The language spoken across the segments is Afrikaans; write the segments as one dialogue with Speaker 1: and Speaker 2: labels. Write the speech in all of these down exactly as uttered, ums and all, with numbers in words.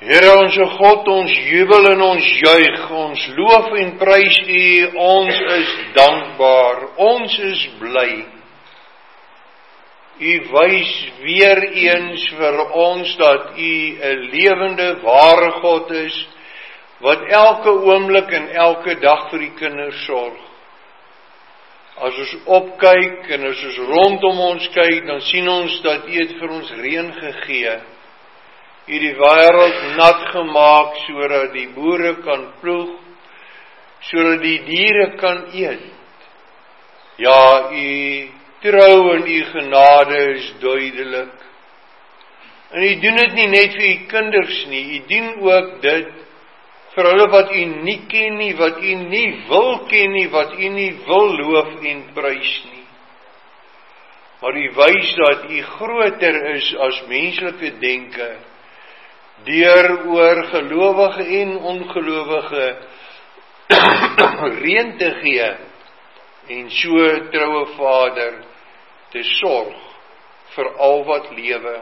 Speaker 1: Here onze God, ons jubel en ons juig, ons loof en prys U, ons is dankbaar, ons is bly. U wys weer eens vir ons dat U 'n lewende, ware God is, wat elke oomblik en elke dag vir die kinders sorg. As ons opkyk en as ons rondom ons kyk, dan sien ons dat U het vir ons reën gegee. U het die wêreld nat gemaak sodat die boere kan ploeg, sodat die diere kan eet. Ja, U trou en U genade is duidelik. En U doen dit nie net vir U kinders nie, U doen ook dit vir hulle wat U nie ken nie, wat U nie wil ken nie, wat U nie wil loof en prys nie. Maar U wys dat U groter is as menslike denke, deur oor gelowige en ongelowige reën te gee, en so troue Vader te sorg vir al wat lewe.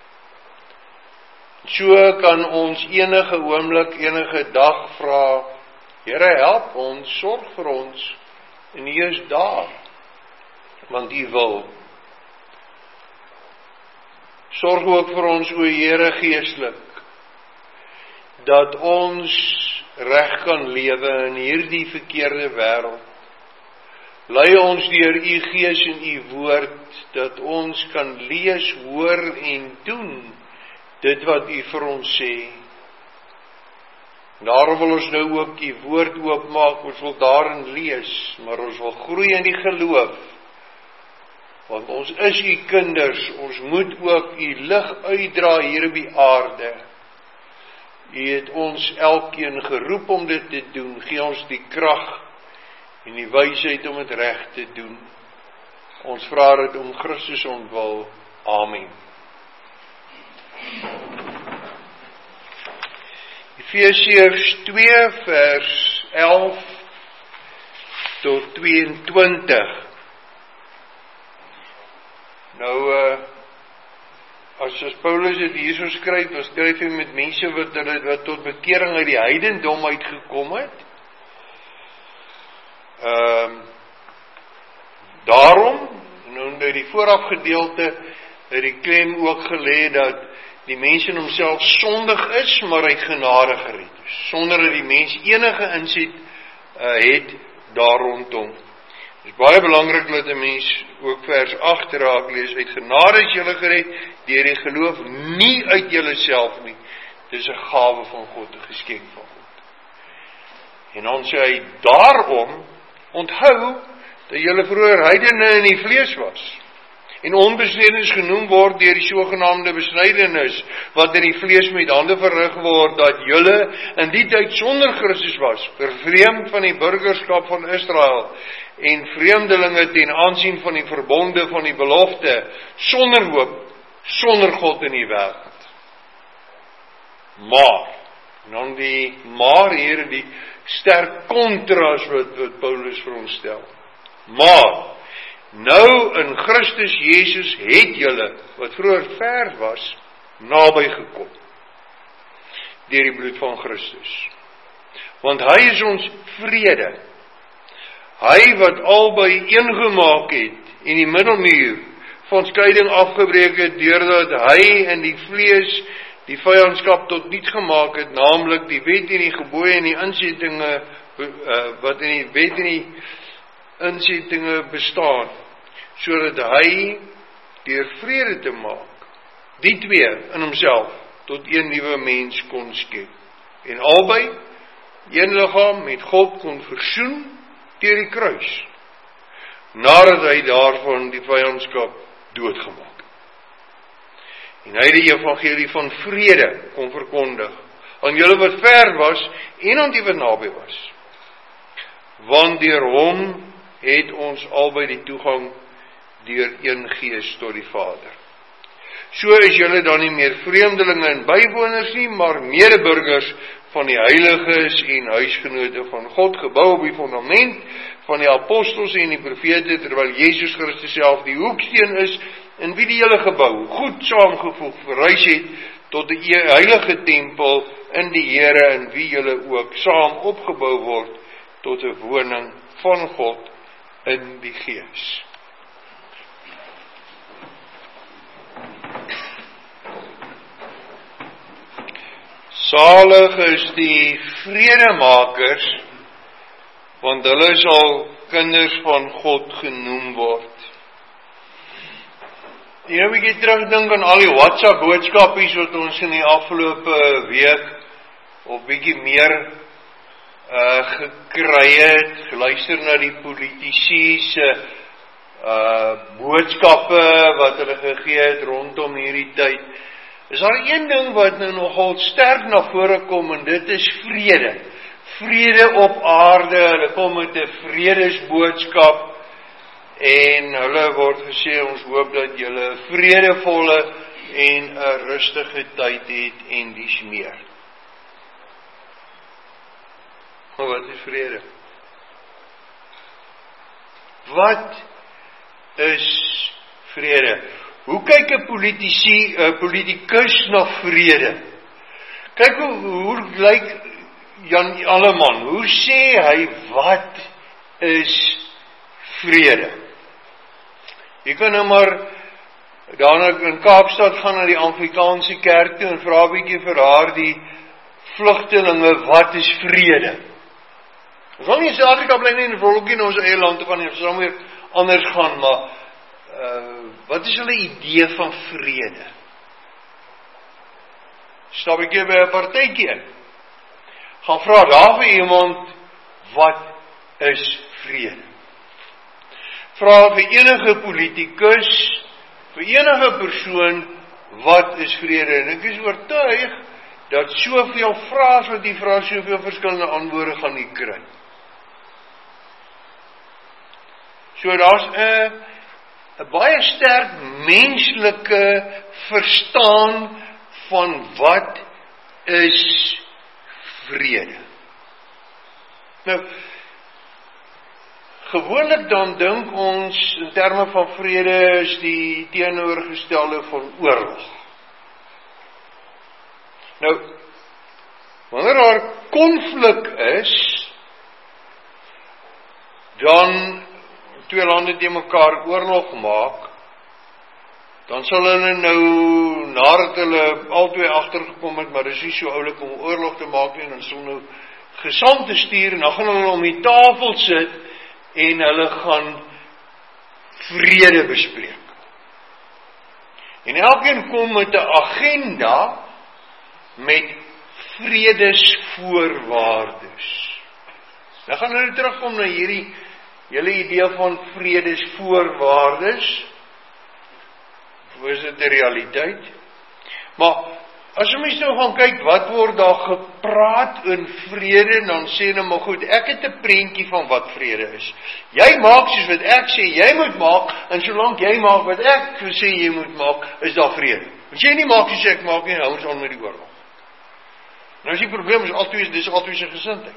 Speaker 1: So kan ons enige oomblik, enige dag vra, Here help ons, sorg vir ons, en U is daar, want U wil. Sorg ook vir ons, o Here, geestelik, dat ons reg kan lewe in hierdie verkeerde wêreld. Lei ons deur U Gees en U woord, dat ons kan lees, hoor en doen dit wat U vir ons sê. Daarom wil ons nou ook U woord oopmaak, ons wil daarin lees, maar ons wil groei in die geloof, want ons is U kinders, ons moet ook U lig uitdra hier op die aarde. U het ons elkeen geroep om dit te doen, gee ons die krag en die wysheid om dit reg te doen. Ons vra dit om Christus ontwil. Amen. Efesiërs twee vers elf tot tweeëntwintig. Nou, uh, as, as Paulus dit hierso skryf, dan skryf hy met mense wat, wat tot bekering uit die heidendom uitgekom het. Uh, daarom, nou in die voorafgedeelte, het die klem ook gelê dat die mens in homself sondig is, maar uit genade gered is, sonder dat die mens enige insit uh, het daar rondom. Het is baie belangrik dat die mens ook vers agt raak lees, uit genade is julle gered, deur die geloof nie uit julle self nie, dit is 'n gawe van God, 'n geskenk van God. En dan sê hy, daarom, onthou, dat julle vroeër heidene in die vlees was, en onbesneden genoem word deur die sogenaamde besnydenis, wat in die vlees met hande verrig word, dat julle in die tyd sonder Christus was, vervreemd van die burgerskap van Israel, en vreemdelinge ten aansien van die verbonde van die belofte, sonder hoop, sonder God in die wêreld. Maar, en dan die maar hier, die sterk kontras wat, wat Paulus vir ons stel. Maar, nou in Christus Jesus het julle, wat vroeër ver was, naby gekom, deur die bloed van Christus. Want hy is ons vrede, hy wat albei eengemaak het, en die middelmuur van skeiding afgebreek het, deurdat hy in die vlees die vyandskap tot niet gemaak het, naamlik die wet en die gebooie en die insettinge, uh, wat in die wet en die insettinge bestaan, sodat hy deur vrede te maak, die twee in homself tot een nuwe mens kon skep, en albei een liggaam met God kon versoen deur die kruis, nadat hy daarvan die vyandskap doodgemaak. En hy die evangelie van vrede kon verkondig, aan julle wat ver was, en aan die wat naby was. Want deur hom het ons albei die toegang deur een gees tot die Vader. So is julle dan nie meer vreemdelinge en bywoners nie, maar medeburgers van die heiliges en huisgenote van God, gebou op die fundament van die apostels en die profete, terwyl Jesus Christus self die hoeksteen is, in wie die hele gebou goed saamgevoeg verhuis het, tot die heilige tempel in die Here, in wie julle ook saam opgebou word tot 'n woning van God in die Gees. Salig is die vredemakers, want hulle sal kinders van God genoem word. Jy nou 'n bietjie terugdink aan al die WhatsApp boodskapies wat ons in die afgelope week of bietjie meer uh, gekry het, geluister na die politici se uh, boodskappe wat hulle gegee het rondom hierdie tyd. Is daar een ding wat nou nogal sterk na vore kom, en dit is vrede. Vrede op aarde, hulle kom met 'n vredesboodskap, en hulle word gesê, ons hoop dat julle vredevolle en 'n rustige tyd het, en dies meer. Maar wat is vrede? Wat is vrede? Hoe kyk 'n politici, 'n politikus na vrede? Kyk hoe, hoe lyk Jan Alleman, hoe sê hy, wat is vrede? Jy kan nou maar daarna in Kaapstad gaan na die Afrikaanse kerk toe en vra 'n bietjie vir haar die vlugtelinge, wat is vrede? Ons wil nie in Suid-Afrika bly nie, en wil ook nie in ons eie land toe gaan nie, ons sal weer anders gaan, maar uh, wat is hulle idee van vrede? Stap ek hier by 'n partytjie in, gaan vra daar vir iemand, wat is vrede? Vra vir enige politikus, vir enige persoon, wat is vrede? En ek is oortuig, dat soveel vrae wat die vra, soveel verskillende antwoorde gaan nie kry. So daar's 'n 'n baie sterk menslike verstaan van wat is vrede. Nou, gewoonlik dan dink ons in terme van vrede is die teenoorgestelde van oorlog. Nou, wanneer daar konflik is, dan twee lande teen mekaar oorlog maak, dan sal hulle nou, nadat hulle albei agtergekom het, maar dis nie so oulik om oorlog te maak nie, dan sal nou gesande stuur, en dan gaan hulle om die tafel sit, en hulle gaan vrede bespreek. En elkeen kom met 'n agenda, met vredesvoorwaardes. Dan gaan hulle terugkom na hierdie hele idee van vredesvoorwaardes. Hoe is dit die realiteit? Maar as jy mens nou gaan kyk, wat word daar gepraat in vrede, dan sê nou maar goed, ek het 'n prentjie van wat vrede is. Jy maak soos wat ek sê jy moet maak, en solank jy maak wat ek sê jy moet maak, is daar vrede. As jy nie maak soos ek maak nie, hou ons aan met die oorlog. Nou is die probleem, is altyd, dis altyd sy gesindheid.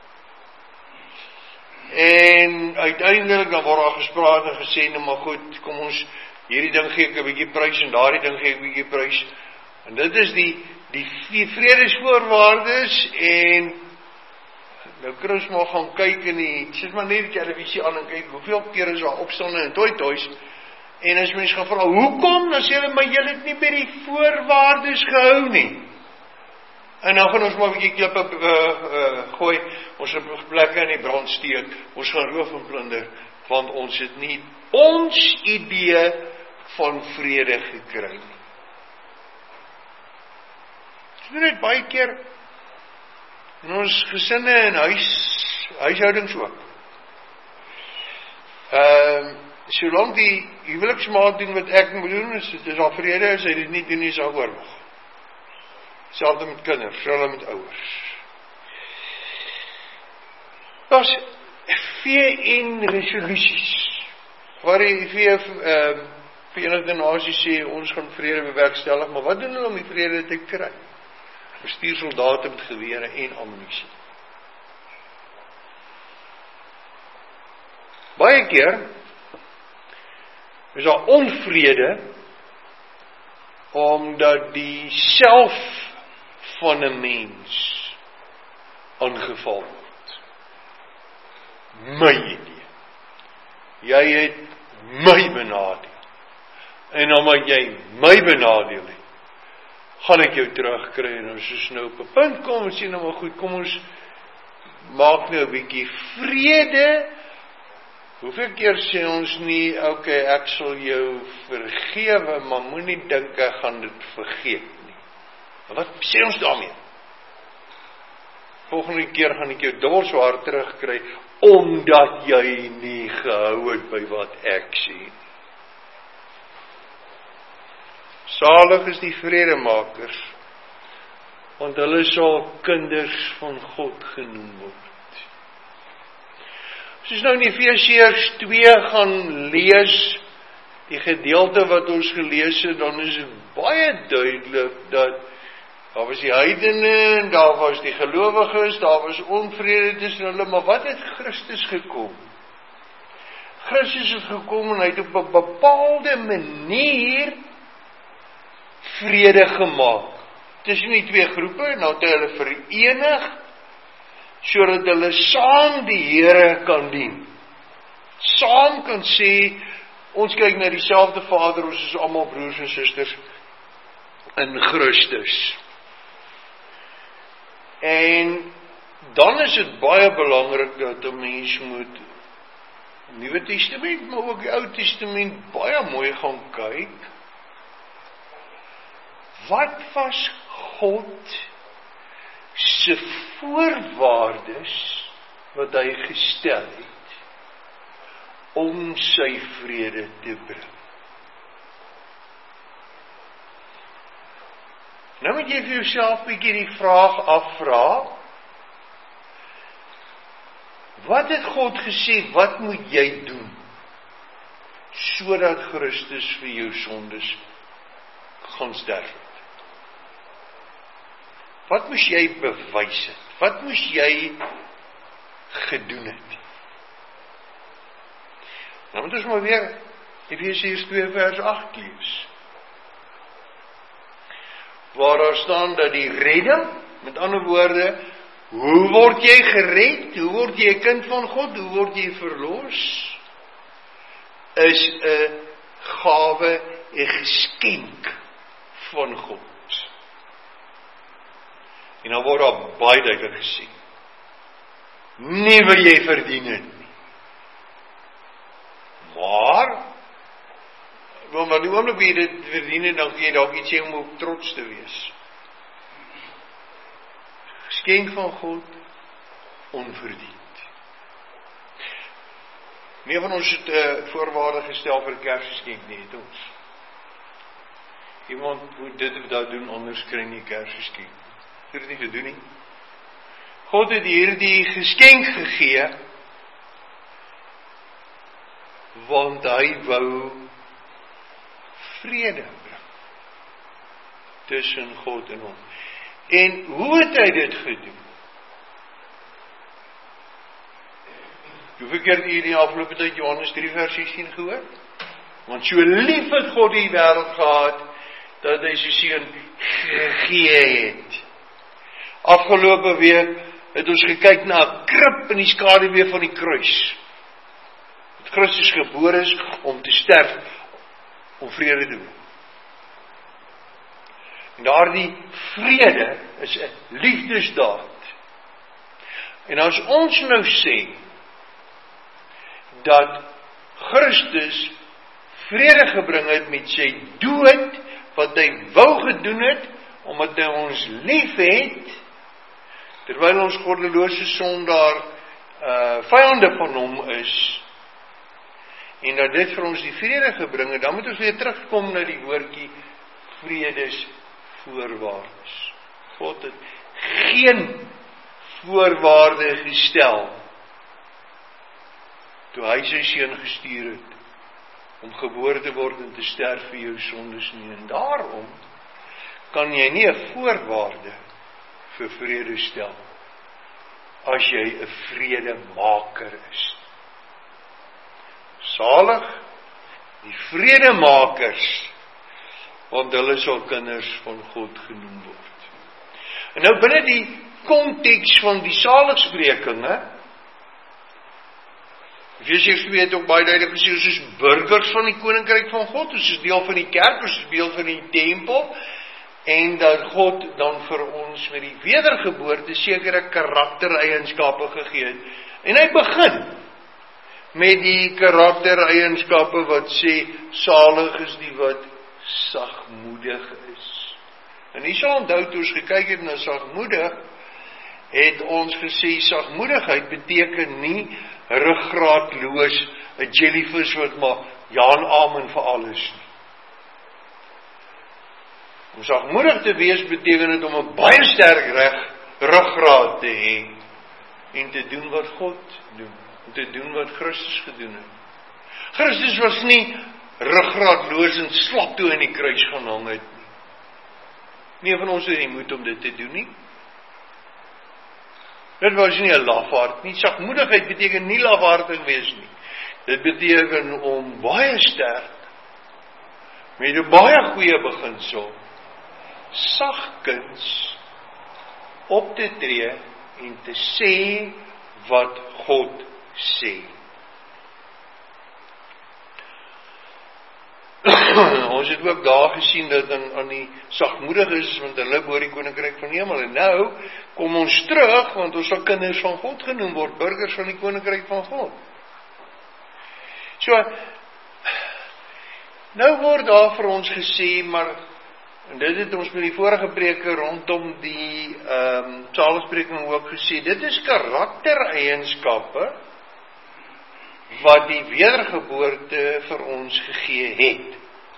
Speaker 1: En uiteindelik dan word daar gespraat en gesê, nou maar goed, kom ons, hierdie ding gee ek 'n bietjie prys, en daardie ding gee ek 'n bietjie prys. En dit is die, die vredesvoorwaardes, en nou kan ons maar gaan kyk in die, sit maar net die televisie aan en kyk, hoeveel keer is daar opstande en toy toys, en as mens gaan vra, hoekom, dan sê hulle, maar julle het nie by die voorwaardes gehou nie. En dan gaan ons maar 'n bietjie klippe uh, uh, gooi, ons het plekke in die brand steek, ons gaan roof en plunder, want ons het nie ons idee van vrede gekry nie. Dit is net baie keer in ons gesinne en huis, huishoudings ook. Ehm, uh, solank die huweliksmaat doen wat ek moet doen, is dit is al vrede, as hy dit nie doen, is al oorlog. Selfde met kinders, selfde met ouers. Daar's V N resolusies, waar die V uh, Verenigde Nasies sê, ons gaan vrede bewerkstellig, maar wat doen hulle om die vrede te kry? Bestuur soldate met gewere en ammunisie. Baie keer is daar onvrede omdat die self van 'n mens aangeval word. My idee. Jy het my benadeel. En omdat jy my benadeel het, gaan ek jou terugkry, en ons is nou op 'n punt kom, en sê nou maar goed, kom ons maak nou 'n bietjie vrede. Hoeveel keer sê ons nie, ok, ek sal jou vergewe, maar moenie dink ek gaan dit vergeet nie. Wat sê ons daarmee? Volgende keer gaan ek jou dubbel so hard terugkry, omdat jy nie gehou het by wat ek sê. Salig is die vredemakers, want hulle sal kinders van God genoem word. As ons nou in Efesiërs twee gaan lees, die gedeelte wat ons gelees het, dan is dit baie duidelik dat daar was die heidene, daar was die gelowiges, daar was onvrede tussen hulle, maar wat het Christus gekom? Christus het gekom en hy het op 'n bepaalde manier vrede gemaak tussen die twee groepe, en nou het hy hulle verenig, sodat hulle saam die Here kan dien. Saam kan sê, ons kyk na dieselfde Vader, ons is almal broers en susters in Christus. En dan is dit baie belangrik dat 'n mens moet Nuwe Testament, maar ook die Ou Testament baie mooi gaan kyk. Wat was God se voorwaardes wat hy gestel het om sy vrede te bring? Nou moet jy vir jouself 'n bietjie die vraag afvra. Wat het God gesê, wat moet jy doen sodat Christus vir jou sondes gaan sterf het? Wat moes jy bewys het? Wat moes jy gedoen het? Nou moet ons maar weer Efesiërs twee vers agt lees. Waar daar staan dat die redding, met ander woorde, hoe word jy gered? Hoe word jy 'n kind van God? Hoe word jy verlos? Is 'n gawe, 'n geskenk van God. En dan word daar baie duidelik gesê, nie wat jy verdien het nie. Maar, want die oomblik wat jy dit verdien het, dan kan jy dalk iets sê om op trots te wees. Geskenk van God, onverdiend. Nie van ons het uh, voorwaarde gestel vir Kersgeskenk nie, het ons. Iemand moet dit of dat doen, anders kry nie Kersgeskenk. Het het nie gedoen nie. God het hierdie geskenk gegee, want hy wou vrede bring tussen God en hom. En hoe het hy dit gedoen? Hoeveel keer het jy die afgelope tyd Johannes drie vers sestien gehoor? Want so lief het God die wêreld gehad, dat hy sy seun gegee het. Afgelope week het ons gekyk na 'n krib in die skaduwee van die kruis. Dat Christus gebore is om te sterf, om vrede te doen. En daardie vrede is 'n liefdesdaad. En as ons nou sê dat Christus vrede gebring het met sy dood, wat hy wou gedoen het, omdat hy ons lief het, terwyl ons goddelose sondaar uh, vyande van hom is, en dat dit vir ons die vrede gebring het, dan moet ons weer terugkom na die woordjie vredesvoorwaardes. God het geen voorwaarde gestel toe hy sy seun gestuur het om gebore te word en te sterf vir jou sondes nie. En daarom kan jy nie 'n voorwaarde vir vrede stel as jy 'n vredemaker is. Salig die vredemakers, want hulle sal kinders van God genoem word. En nou binne die konteks van die saligsprekinge, Efesiërs twee het ook baie duidelik gesê, ons is burgers van die koninkryk van God, ons is deel van die kerk, ons is deel van die tempel, en dat God dan vir ons met die wedergeboorte sekere karaktereienskappe gegee het. En hy begin met die karaktereienskappe wat sê, salig is die wat sagmoedig is. En hier sal onthou, toe ons gekyk het na sagmoedig, het ons gesê, sagmoedigheid beteken nie ruggraatloos, 'n jellyfish wat maar ja en amen vir alles nie. Om sagmoedig te wees beteken dit om 'n baie sterk reg ruggraat te hê en te doen wat God doen, en te doen wat Christus gedoen het. Christus was nie ruggraatloos en slap toe in die kruis gaan hang het nie. Nie van ons het nie moed om dit te doen nie. Dit was nie 'n lafaard nie. Sagmoedigheid beteken nie lafaardig wees nie. Dit beteken om baie sterk, met 'n baie goeie beginsel, sagkens op te tree en te sê wat God sê. Ons het ook daar gesien dat aan, aan die sagmoedig is, want hulle behoort die koninkryk van die hemel. En nou kom ons terug, want ons sal kinders van God genoem word, burgers van die koninkryk van God. So, nou word daar vir ons gesê, maar, en dit het ons met die vorige preke rondom die um, saligspreking ook gesê, dit is karaktereienskappe wat die wedergeboorte vir ons gegee het.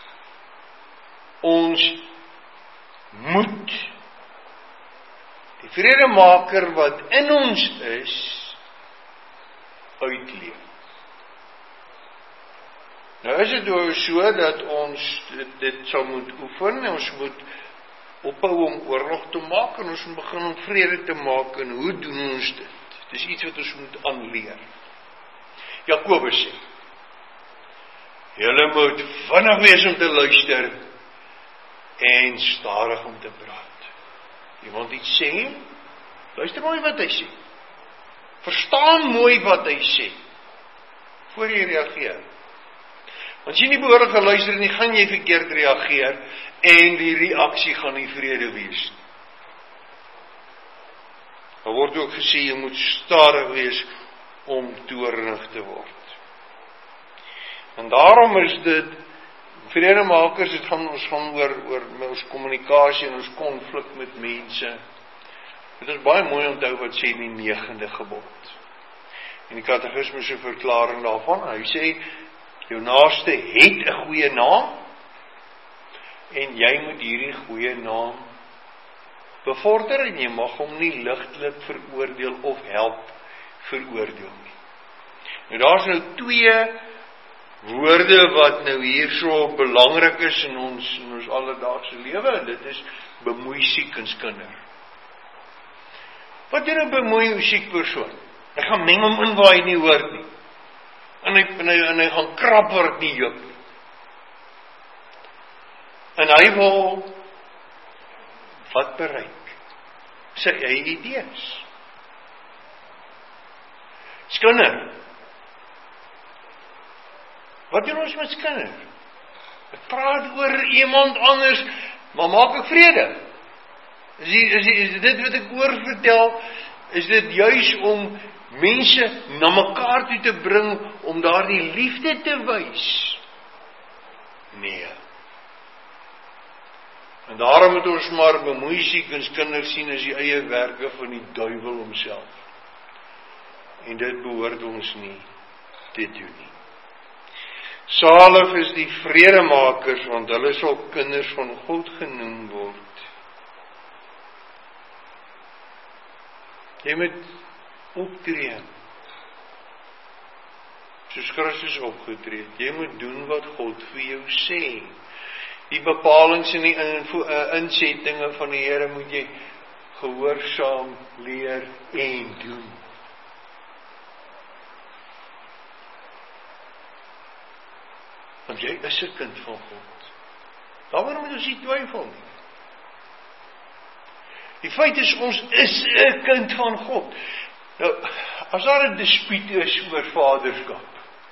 Speaker 1: Ons moet die vredemaker wat in ons is, uitleef. Nou is dit so dat ons dit, dit sal moet oefen, en ons moet ophou om oorlog te maak, en ons moet begin om vrede te maak, en hoe doen ons dit? Dit is iets wat ons moet aanleer. Jakobus sê, julle moet vinnig wees om te luister, en stadig om te praat. Iemand iets sê, luister mooi wat hy sê. Verstaan mooi wat hy sê, voor jy reageer. Want as jy nie behoorlik geluister nie, gaan jy verkeerd reageer, en die reaksie gaan nie vrede wees nie. Daar word ook gesê, jy moet stadig wees om toornig te word. En daarom is dit, vredemakers, het gaan ons gaan oor, oor ons kommunikasie en ons konflik met mense. Dit is baie mooi onthou wat sê die negende gebod. En die katekisme se verklaring daarvan, hy sê, jou naaste het 'n goeie naam, en jy moet hierdie goeie naam bevorder, en jy mag hom nie ligtelik veroordeel of help veroordeel nie. Nou daar is nou twee woorde wat nou hier so belangrik is in ons, in ons alledaagse lewe, en dit is bemoei siek en skinder. Wat doen 'n bemoei siek persoon? Hy gaan meng hom in waar hy nie hoort nie. En hy, en hy, en hy gaan krap waar dit nie juk nie. En hy wil wat bereik? Sy eie idees. Skinder. Wat doen ons met skinder? Ek praat oor iemand anders, maar maak ek vrede? Is, die, is, die, is dit wat ek oor vertel, is dit juis om mense na mekaar toe te bring, om daar die liefde te wys? Nee. En daarom moet ons maar bemoei siek en skinder sien as die eie werke van die duiwel homself. En dit behoort ons nie te doen nie. Salig is die vredemakers, want hulle sal kinders van God genoem word. Jy moet optree, soos Christus opgetree het. Jy moet doen wat God vir jou sê. Die bepalings en die insettinge van die Here moet jy gehoorsaam leer en doen. Want jy is 'n kind van God. Daarom moet ons nie twyfel nie. Die feit is, ons is 'n kind van God. Nou, as daar 'n dispuut is oor vaderskap,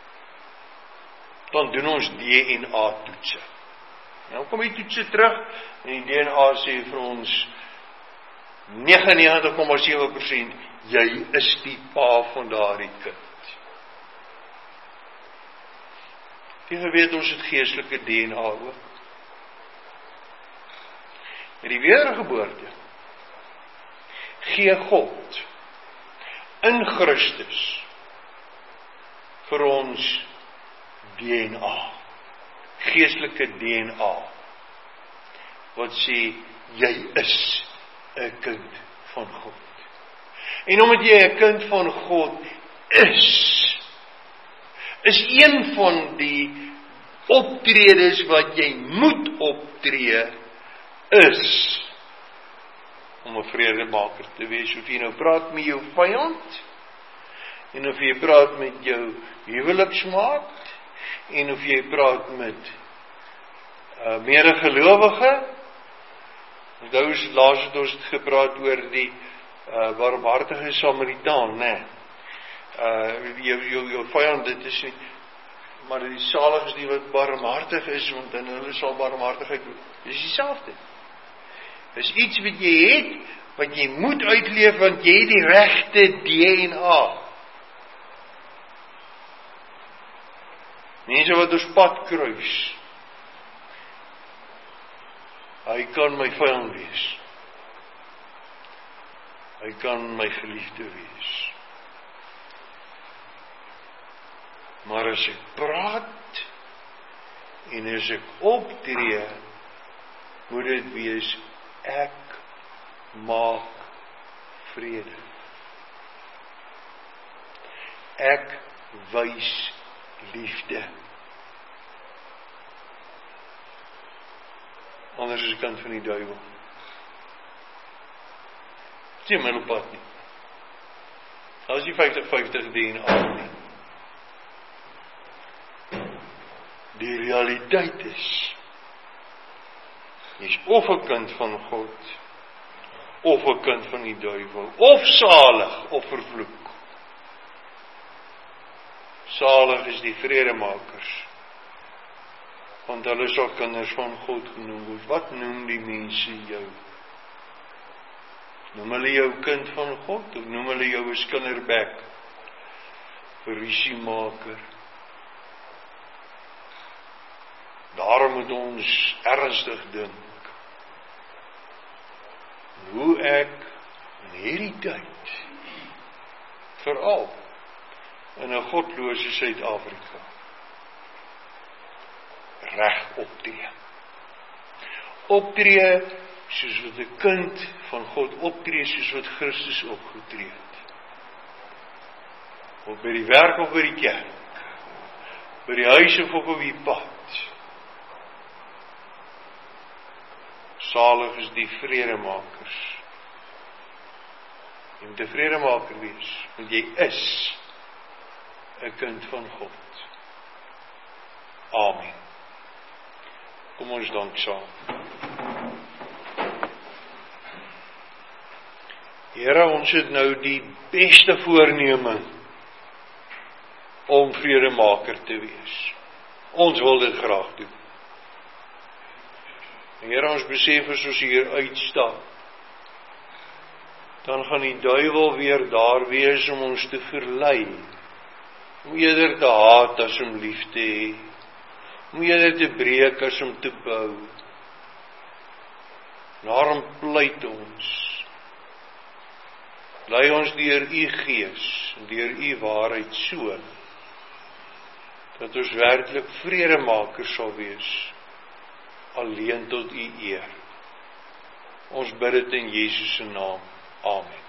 Speaker 1: dan doen ons D N A toetse. Nou kom die toetse terug, en die D N A sê vir ons, negenennegentig komma sewe persent, jy is die pa van daardie kind. Jy weet, ons het geestelike D N A ook. Met die wedergeboorte gee God in Christus vir ons D N A, geestelike D N A, wat sê, jy is 'n kind van God. En omdat jy 'n kind van God is, is een van die optredes wat jy moet optree, is om 'n vredemaker te wees. Of jy nou praat met jou vyand, en of jy praat met jou huweliksmaat, en of jy praat met uh, medegelowige. Onthou, laas het ons gepraat oor die uh, barmhartige Samaritaan, né? Uh, jou, jou, jou vyand, dit is nie, maar die salig is die wat barmhartig is, want in hulle sal barmhartigheid doen. Dit is dieselfde. Dit is iets wat jy het, wat jy moet uitleef, want jy het die regte D N A. Mense wat ons pad kruis, hy kan my vyand wees. Hy kan my geliefde wees. Maar as ek praat, en as ek optree, moet dit wees, ek maak vrede. Ek wys liefde. Anders is die kant van die duiwel. Dit is nie middelpad nie. Dat is die vyftig vyftig D N A nie. Die realiteit is, jy is of 'n kind van God, of 'n kind van die duiwel, of salig, of vervloek. Salig is die vredemakers, want hulle sal kinders van God genoem word. Wat noem die mense jou? Noem hulle jou kind van God, of noem hulle jou 'n skinderbek, verrusiemaker? Daarom moet ons ernstig dink, hoe ek in hierdie tyd, veral in 'n godlose Suid-Afrika, reg optree. Optree soos wat 'n kind van God optree, soos wat Christus opgetree het. Of by die werk of by die kerk, by die huis of op die pad. Salig is die vredemakers. Jy moet 'n vredemaker wees, want jy is 'n kind van God. Amen. Kom ons dank saam. Here, ons het nou die beste voorneme om vredemaker te wees. Ons wil dit graag doen. Here, ons besef as ons hier uitstap, dan gaan die duiwel weer daar wees om ons te verlei, om eerder te haat as om lief te hê, om eerder te breek as om te bou. Daarom pleit ons, lei ons deur u Gees, deur u waarheid so, dat ons werklik vredemakers sal wees, alleen tot u eer. Ons bid dit in Jesus se naam. Amen.